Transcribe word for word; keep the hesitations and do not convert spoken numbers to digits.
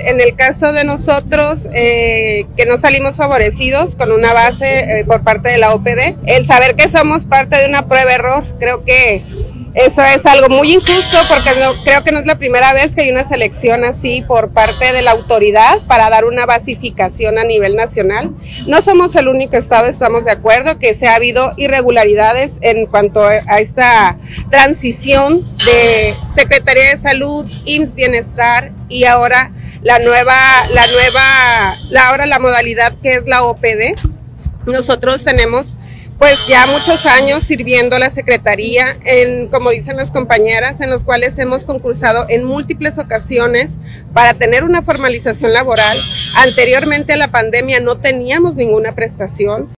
en el caso de nosotros, eh, que no salimos favorecidos con una base eh, por parte de la O P D, el saber que somos parte de una prueba-error, creo que eso es algo muy injusto porque no, creo que no es la primera vez que hay una selección así por parte de la autoridad para dar una basificación a nivel nacional. No somos el único estado, estamos de acuerdo que se ha habido irregularidades en cuanto a esta transición de Secretaría de Salud, I M S S Bienestar y ahora la nueva, la nueva, la, ahora la modalidad que es la O P D. Nosotros tenemos pues ya muchos años sirviendo la Secretaría, en, como dicen las compañeras, en los cuales hemos concursado en múltiples ocasiones para tener una formalización laboral. Anteriormente a la pandemia no teníamos ninguna prestación.